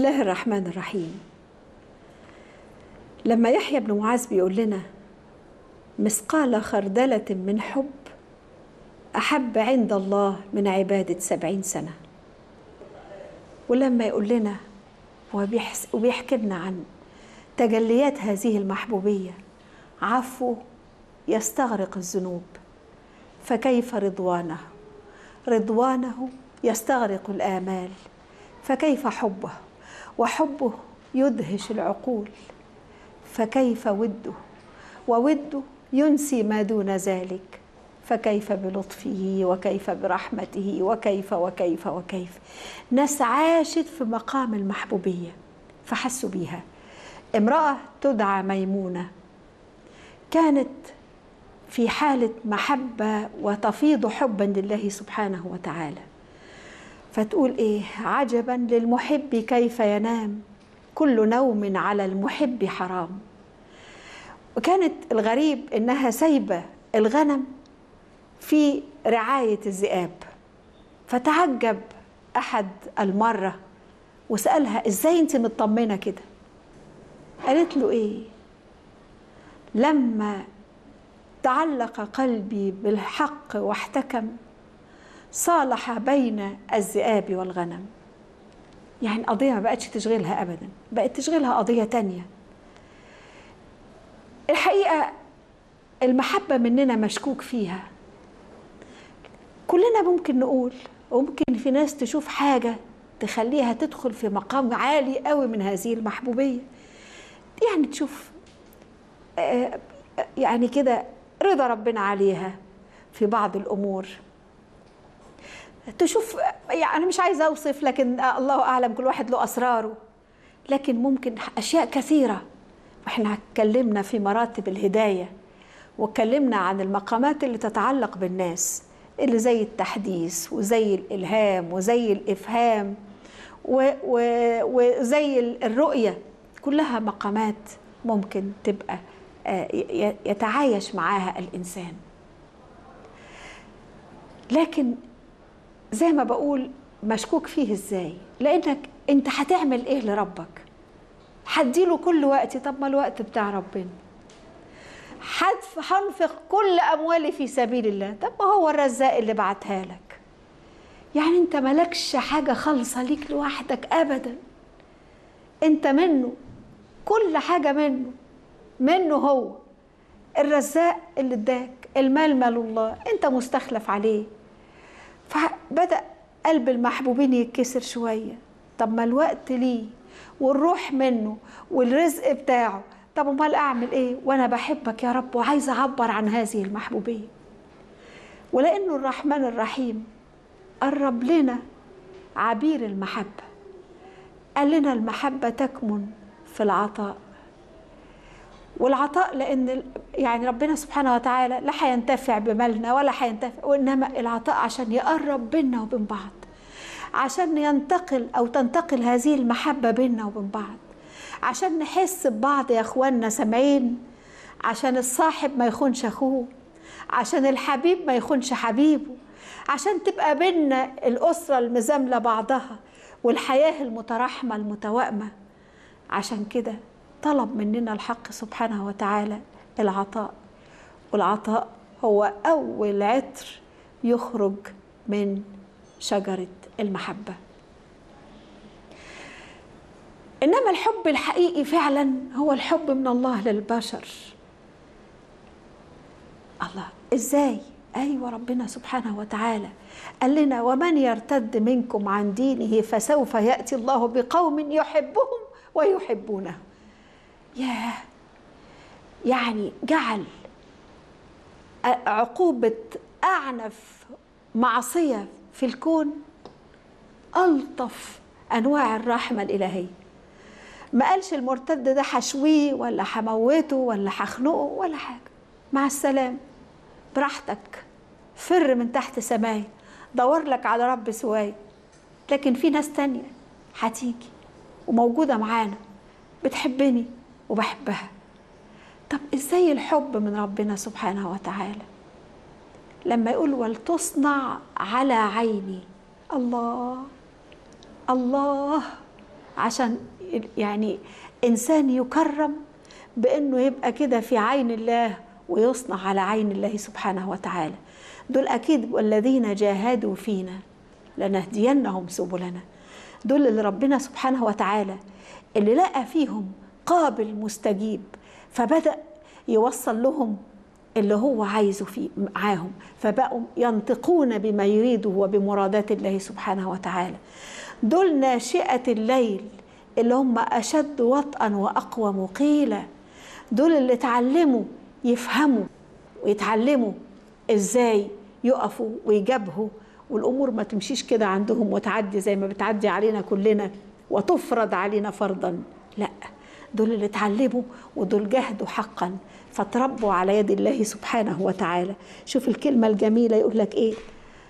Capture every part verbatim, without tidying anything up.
الله الرحمن الرحيم. لما يحيى بن معاذ بيقول لنا مثقال خردلة من حب أحب عند الله من عبادة سبعين سنة، ولما يقول لنا وبيحكي لنا عن تجليات هذه المحبوبية، عفو يستغرق الذنوب فكيف رضوانه، رضوانه يستغرق الآمال فكيف حبه، وحبه يدهش العقول فكيف وده، ووده ينسي ما دون ذلك فكيف بلطفه وكيف برحمته وكيف وكيف وكيف. ناس عاشت في مقام المحبوبية فحسوا بيها. امرأة تدعى ميمونة كانت في حالة محبة وتفيض حبا لله سبحانه وتعالى، فتقول ايه؟ عجبا للمحب كيف ينام، كل نوم على المحب حرام. وكانت الغريب انها سايبة الغنم في رعاية الذئاب، فتعجب احد المرة وسألها ازاي انت مطمنة كده؟ قالت له ايه؟ لما تعلق قلبي بالحق واحتكم صالح بين الذئاب والغنم. يعني قضية ما بقتش تشغلها أبدا، بقت تشغلها قضية تانية. الحقيقة المحبة مننا مشكوك فيها، كلنا ممكن نقول، وممكن في ناس تشوف حاجة تخليها تدخل في مقام عالي قوي من هذه المحبوبية، يعني تشوف يعني كده رضا ربنا عليها في بعض الأمور، تشوف يعني أنا مش عايزة أوصف، لكن الله أعلم كل واحد له أسراره، لكن ممكن أشياء كثيرة. وإحنا اتكلمنا في مراتب الهداية واتكلمنا عن المقامات اللي تتعلق بالناس، اللي زي التحديث وزي الإلهام وزي الإفهام وزي الرؤية، كلها مقامات ممكن تبقى يتعايش معاها الإنسان. لكن زي ما بقول مشكوك فيه ازاي؟ لأنك انت هتعمل ايه لربك؟ هديله كل وقتي، طب ما الوقت بتاع ربنا. هنفق كل أموالي في سبيل الله، طب ما هو الرزاق اللي بعتها لك. يعني انت ملكش حاجة خالصة ليك لوحدك أبدا، انت منه، كل حاجة منه، منه هو الرزاق اللي اداك المال، مال الله، انت مستخلف عليه. فبدأ قلب المحبوبين يتكسر شوية، طب ما الوقت ليه والروح منه والرزق بتاعه، طب امال اعمل ايه وانا بحبك يا رب وعايزه اعبر عن هذه المحبوبيه. ولانه الرحمن الرحيم قرب لنا عبير المحبه، قال لنا المحبه تكمن في العطاء. والعطاء لان يعني ربنا سبحانه وتعالى لا هينتفع بمالنا ولا هينتفع، وانما العطاء عشان يقرب بيننا وبين بعض، عشان ينتقل او تنتقل هذه المحبه بيننا وبين بعض، عشان نحس ببعض يا اخواننا سامعين، عشان الصاحب ما يخونش اخوه، عشان الحبيب ما يخونش حبيبه، عشان تبقى بيننا الاسره المزامله بعضها والحياه المتراحمه المتوائمه. عشان كده طلب مننا الحق سبحانه وتعالى العطاء، والعطاء هو اول عطر يخرج من شجره المحبه. إنما الحب الحقيقي فعلا هو الحب من الله للبشر. الله إزاي؟ أيوة ربنا سبحانه وتعالى قال لنا ومن يرتد منكم عن دينه فسوف يأتي الله بقوم يحبهم ويحبونه. ياه، يعني جعل عقوبة أعنف معصية في الكون ألطف أنواع الرحمة الإلهية. ما قالش المرتد ده حشويه ولا حموته ولا حخنقه ولا حاجة، مع السلام براحتك، فر من تحت سماي، دور لك على رب سواي. لكن في ناس تانية هتيجي وموجودة معانا بتحبني وبحبها. طب ازاي الحب من ربنا سبحانه وتعالى؟ لما يقول ولتصنع على عيني، الله الله عشان يعني إنسان يكرم بأنه يبقى كده في عين الله ويصنع على عين الله سبحانه وتعالى. دول أكيد والذين جاهدوا فينا لنهدينهم سبلنا. دول اللي ربنا سبحانه وتعالى اللي لقى فيهم قابل مستجيب، فبدأ يوصل لهم اللي هو عايزه فيه معاهم، فبقوا ينطقون بما يريده وبمرادات الله سبحانه وتعالى. دول ناشئة الليل اللي هم أشد وطئا وأقوى مقيلة. دول اللي اتعلموا يفهموا ويتعلموا إزاي يقفوا ويجابهوا، والأمور ما تمشيش كده عندهم وتعدي زي ما بتعدي علينا كلنا وتفرض علينا فرضا. لا، دول اللي اتعلموا ودول جهدوا حقا فتربوا على يد الله سبحانه وتعالى. شوف الكلمة الجميلة يقول لك ايه؟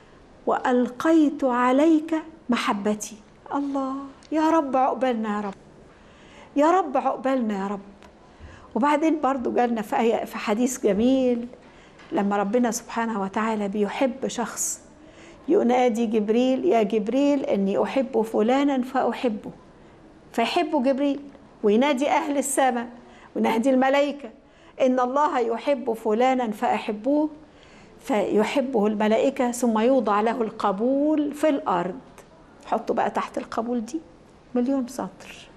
وألقيت عليك محبتي. الله، يا رب عقبالنا يا رب، يا رب عقبالنا يا رب. وبعدين برضو جالنا في آية في حديث جميل لما ربنا سبحانه وتعالى بيحب شخص ينادي جبريل: يا جبريل إني أحب فلانا فأحبه، فيحبه جبريل، وينادي أهل السماء وينادي الملائكة: إن الله يحب فلانا فأحبوه، فيحبه الملائكة، ثم يوضع له القبول في الأرض. حطوا بقى تحت القبول دي مليون سطر.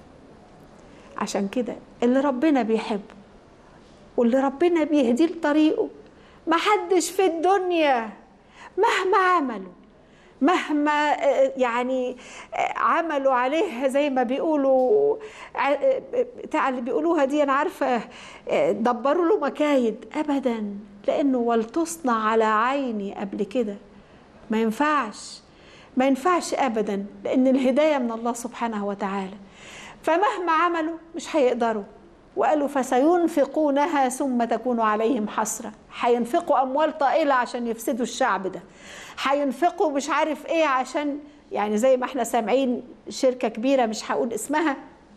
عشان كده اللي ربنا بيحبه واللي ربنا بيهديه لطريقه محدش في الدنيا مهما عملوا مهما يعني عملوا عليه زي ما بيقولوا بتاع اللي بيقولوها دي، انا عارفه، دبروا له مكايد، ابدا، لانه ولتصنع على عيني قبل كده ما ينفعش، ما ينفعش ابدا، لان الهدايه من الله سبحانه وتعالى. فمهما عملوا مش هيقدروا. وقالوا فسينفقونها ثم تكون عليهم حسرة. هينفقوا أموال طائلة عشان يفسدوا الشعب ده، هينفقوا مش عارف إيه عشان يعني زي ما احنا سامعين شركة كبيرة مش هقول اسمها،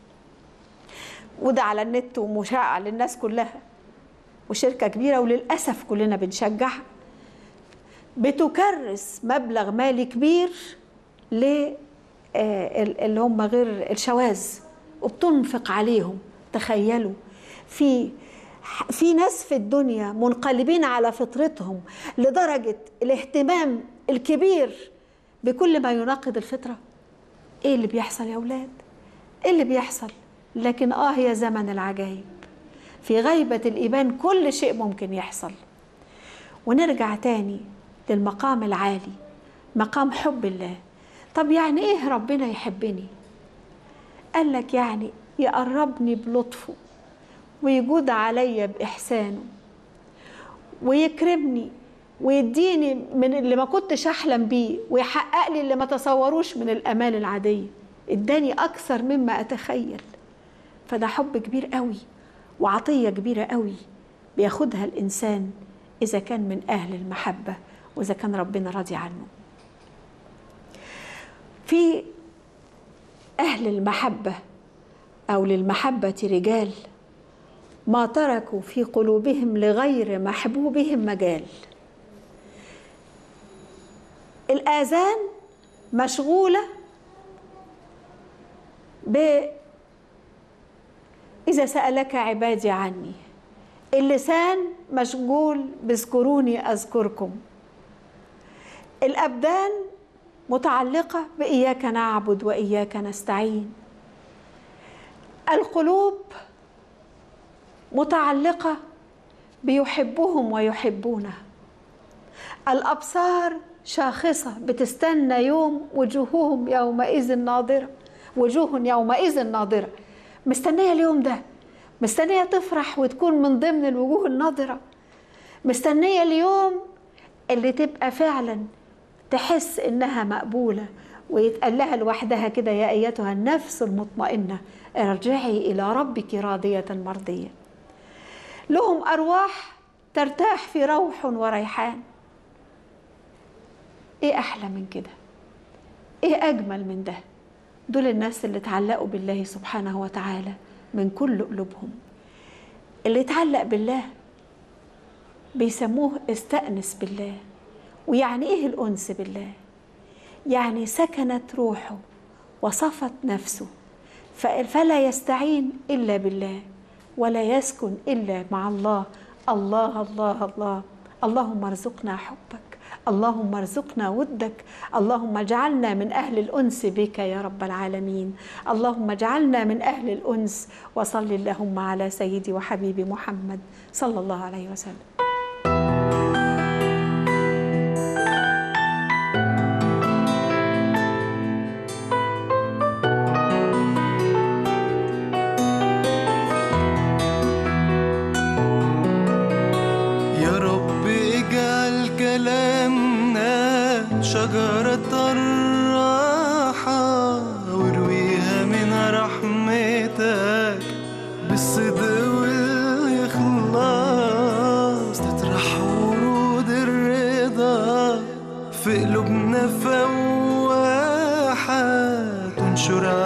وده على النت ومشاع للناس كلها، وشركة كبيرة وللأسف كلنا بنشجعها، بتكرس مبلغ مالي كبير ل اللي هم غير الشواذ وبتنفق عليهم. تخيلوا، في في ناس في الدنيا منقلبين على فطرتهم لدرجة الاهتمام الكبير بكل ما يناقض الفطرة. ايه اللي بيحصل يا اولاد؟ ايه اللي بيحصل؟ لكن اه يا زمن العجائب، في غيبة الإيمان كل شيء ممكن يحصل. ونرجع تاني للمقام العالي، مقام حب الله. طب يعني ايه ربنا يحبني؟ قال لك يعني يقربني بلطفه ويجود عليا بإحسانه ويكرمني ويديني من اللي ما كنتش أحلم بيه ويحقق لي اللي ما تصوروش من الأمال العادية. اداني أكثر مما أتخيل. فده حب كبير قوي وعطية كبيرة قوي بياخدها الإنسان إذا كان من أهل المحبة وإذا كان ربنا راضي عنه. في أهل المحبة أو للمحبة رجال ما تركوا في قلوبهم لغير محبوبهم مجال. الآذان مشغولة ب إذا سألك عبادي عني، اللسان مشغول باذكروني أذكركم، الأبدان متعلقة بإياك نعبد وإياك نستعين، القلوب متعلقة بيحبهم ويحبونه، الأبصار شاخصة بتستنى يوم وجوههم يومئذ ناظرة، وجوه يومئذ ناظرة، مستنية اليوم ده، مستنية تفرح وتكون من ضمن الوجوه الناظرة، مستنية اليوم اللي تبقى فعلا تحس إنها مقبولة ويتقال لها لوحدها كده: يا أيتها النفس المطمئنة ارجعي إلى ربك راضية مرضية. لهم أرواح ترتاح في روح وريحان. إيه أحلى من كده؟ إيه أجمل من ده؟ دول الناس اللي اتعلقوا بالله سبحانه وتعالى من كل قلوبهم. اللي اتعلق بالله بيسموه استأنس بالله. ويعني إيه الأنس بالله؟ يعني سكنت روحه وصفت نفسه فلا يستعين إلا بالله ولا يسكن إلا مع الله. الله الله الله. اللهم ارزقنا حبك، اللهم ارزقنا ودك، اللهم اجعلنا من أهل الأنس بك يا رب العالمين، اللهم اجعلنا من أهل الأنس. وصل اللهم على سيدي وحبيبي محمد صلى الله عليه وسلم. شجرة الراحة ورويها من رحمتك بالصدق والإخلاص، تطرح ورود الرضا في قلوبنا فواحة، تنشر